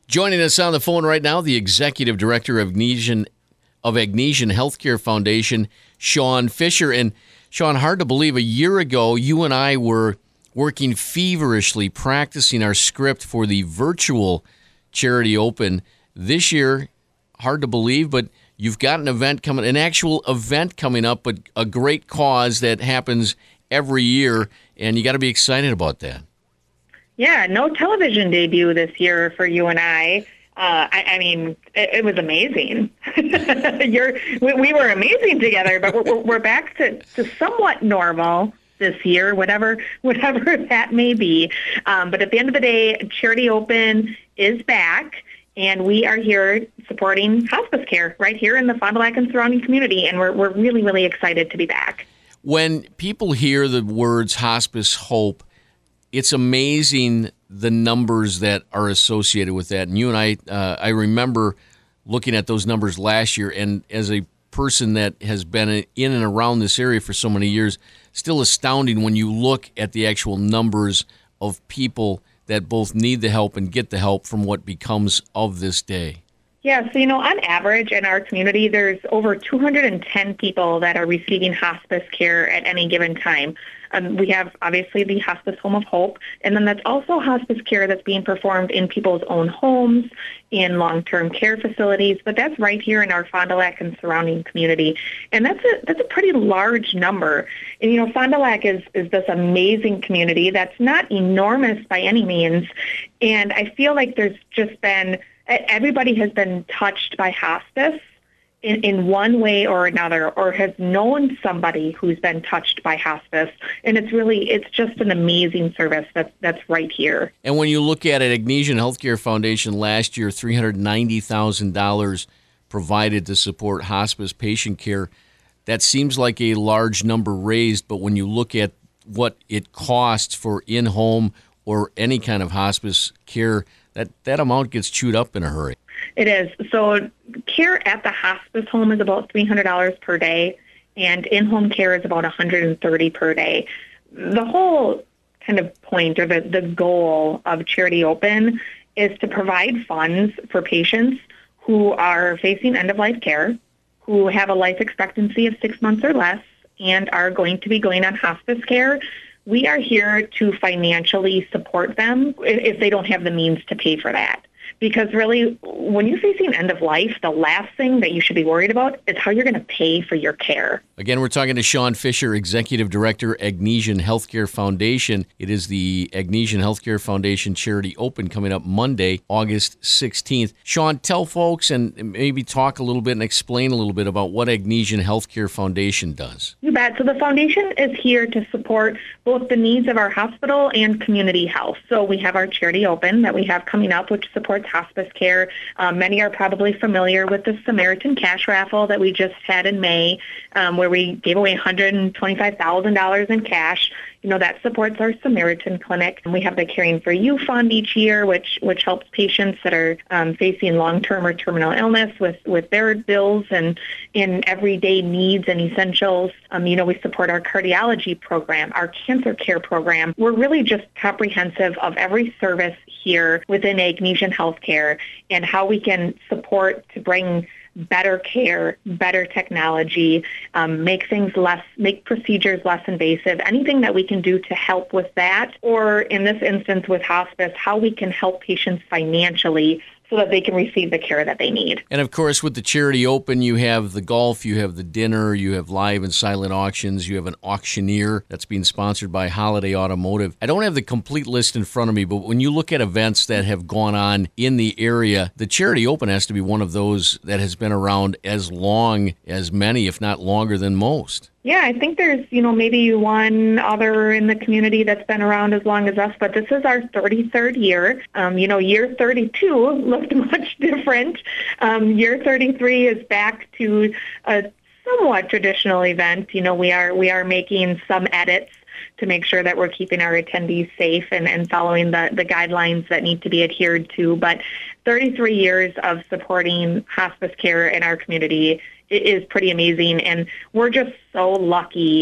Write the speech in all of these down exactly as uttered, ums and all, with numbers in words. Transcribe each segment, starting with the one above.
Joining us on the phone right now, the Executive Director of Agnesian, of Agnesian Healthcare Foundation, Sean Fisher. And Sean, hard to believe, a year ago, you and I were working feverishly, practicing our script for the virtual Charity Open. This year, hard to believe, but you've got an event coming, an actual event coming up, but a great cause that happens every year, and you got to be excited about that. Yeah, no television debut this year for you and I. Uh, I, I mean, it, it was amazing. You're, we, we were amazing together, but we're, we're back to, to somewhat normal this year, whatever whatever that may be. Um, but at the end of the day, Charity Open is back, and we are here supporting hospice care right here in the Fond du Lac and surrounding community, and we're we're really, really excited to be back. When people hear the words hospice hope, it's amazing the numbers that are associated with that. And you and I, uh, I remember looking at those numbers last year, and as a person that has been in and around this area for so many years, still astounding when you look at the actual numbers of people that both need the help and get the help from what becomes of this day. Yeah, so, you know, on average in our community, there's over two hundred ten people that are receiving hospice care at any given time. Um, we have, obviously, the Hospice Home of Hope, and then that's also hospice care that's being performed in people's own homes, in long-term care facilities, but that's right here in our Fond du Lac and surrounding community. And that's a that's a pretty large number. And, you know, Fond du Lac is, is this amazing community that's not enormous by any means, and I feel like there's just been, everybody has been touched by hospice in, in one way or another, or has known somebody who's been touched by hospice. And it's really, it's just an amazing service that's, that's right here. And when you look at it, Agnesian Healthcare Foundation last year, three hundred ninety thousand dollars provided to support hospice patient care. That seems like a large number raised, but when you look at what it costs for in-home or any kind of hospice care, that, that amount gets chewed up in a hurry. It is. So care at the hospice home is about three hundred dollars per day, and in-home care is about one hundred thirty dollars per day. The whole kind of point, or the, the goal of Charity Open, is to provide funds for patients who are facing end-of-life care, who have a life expectancy of six months or less, and are going to be going on hospice care. We are here to financially support them if they don't have the means to pay for that. Because really, when you're facing end of life, the last thing that you should be worried about is how you're going to pay for your care. Again, we're talking to Sean Fisher, Executive Director, Agnesian Healthcare Foundation. It is the Agnesian Healthcare Foundation Charity Open coming up Monday, August sixteenth. Sean, tell folks and maybe talk a little bit and explain a little bit about what Agnesian Healthcare Foundation does. You bet. So the foundation is here to support both the needs of our hospital and community health. So we have our Charity Open that we have coming up, which supports hospice care. Um, many are probably familiar with the Samaritan Cash Raffle that we just had in May, um, where we gave away one hundred twenty-five thousand dollars in cash. You know, that supports our Samaritan Clinic. And we have the Caring for You Fund each year, which which helps patients that are um, facing long-term or terminal illness with, with their bills and in everyday needs and essentials. Um, you know, we support our cardiology program, our cancer care program. We're really just comprehensive of every service here within Agnesian Healthcare and how we can support to bring better care, better technology, um, make things less, make procedures less invasive, anything that we can do to help with that, or in this instance with hospice, how we can help patients financially so that they can receive the care that they need. And of course, with the Charity Open, you have the golf, you have the dinner, you have live and silent auctions, you have an auctioneer that's being sponsored by Holiday Automotive. I don't have the complete list in front of me, but when you look at events that have gone on in the area, the Charity Open has to be one of those that has been around as long as many, if not longer than most. Yeah, I think there's, you know, maybe one other in the community that's been around as long as us, but this is our thirty-third year. Um, you know, year thirty-two looked much different. Um, year thirty-three is back to a somewhat traditional event. You know, we are we are making some edits to make sure that we're keeping our attendees safe and, and following the, the guidelines that need to be adhered to. But thirty-three years of supporting hospice care in our community is pretty amazing. And we're just so lucky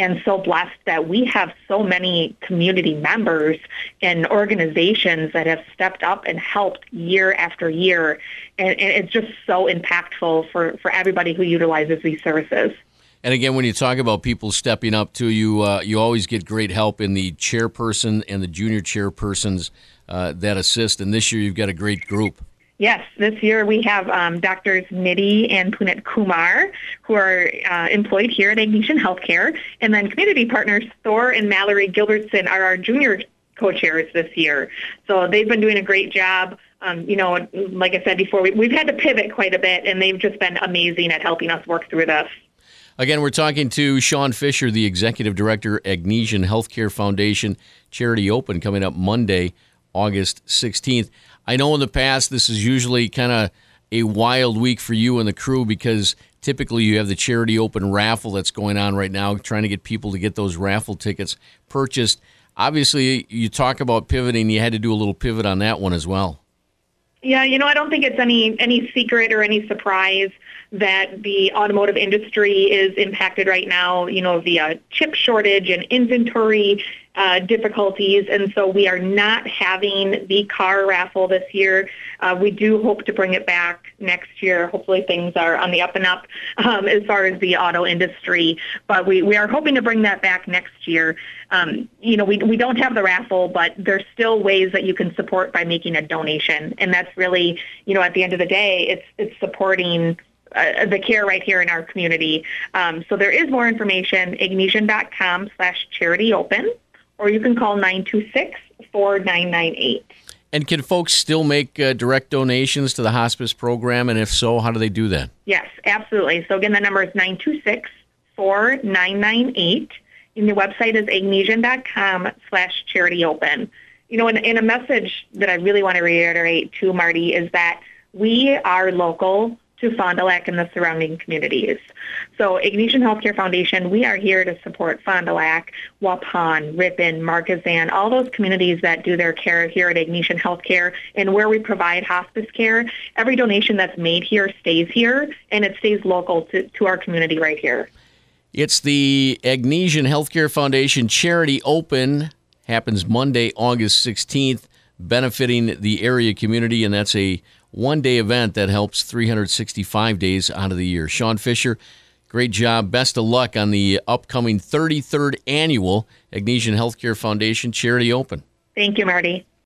and so blessed that we have so many community members and organizations that have stepped up and helped year after year. And, and it's just so impactful for, for everybody who utilizes these services. And again, when you talk about people stepping up to you, uh, you always get great help in the chairperson and the junior chairpersons uh, that assist. And this year, you've got a great group. Yes, this year we have um, Doctors Nidhi and Punit Kumar, who are uh, employed here at Agnesian Healthcare. And then community partners Thor and Mallory Gilbertson are our junior co-chairs this year. So they've been doing a great job. Um, you know, like I said before, we, we've had to pivot quite a bit, and they've just been amazing at helping us work through this. Again, we're talking to Sean Fisher, the Executive Director, Agnesian Healthcare Foundation, Charity Open, coming up Monday, August sixteenth. I know in the past this is usually kind of a wild week for you and the crew because typically you have the Charity Open raffle that's going on right now, trying to get people to get those raffle tickets purchased. Obviously, you talk about pivoting. You had to do a little pivot on that one as well. Yeah, you know, I don't think it's any any secret or any surprise that the automotive industry is impacted right now, you know, via chip shortage and inventory uh, difficulties. And so we are not having the car raffle this year. Uh, we do hope to bring it back next year. Hopefully things are on the up and up um, as far as the auto industry. But we, we are hoping to bring that back next year. Um, you know, we, we don't have the raffle, but there's still ways that you can support by making a donation. And that's really, you know, at the end of the day, it's it's supporting Uh, the care right here in our community. Um, so there is more information, agnesian.com slash charity open, or you can call nine two six, four nine nine eight. And can folks still make uh, direct donations to the hospice program? And if so, how do they do that? Yes, absolutely. So again, the number is nine two six, four nine nine eight. And the website is agnesian.com slash charity open. You know, in, in a message that I really want to reiterate too, Marty, is that we are local to Fond du Lac and the surrounding communities. So Agnesian Healthcare Foundation, we are here to support Fond du Lac, Waupun, Ripon, Marquezan, all those communities that do their care here at Agnesian Healthcare, and where we provide hospice care. Every donation that's made here stays here, and it stays local to, to our community right here. It's the Agnesian Healthcare Foundation Charity Open, happens Monday, August sixteenth, benefiting the area community, and that's a one-day event that helps three hundred sixty-five days out of the year. Sean Fisher, great job. Best of luck on the upcoming thirty-third annual Agnesian Healthcare Foundation Charity Open. Thank you, Marty.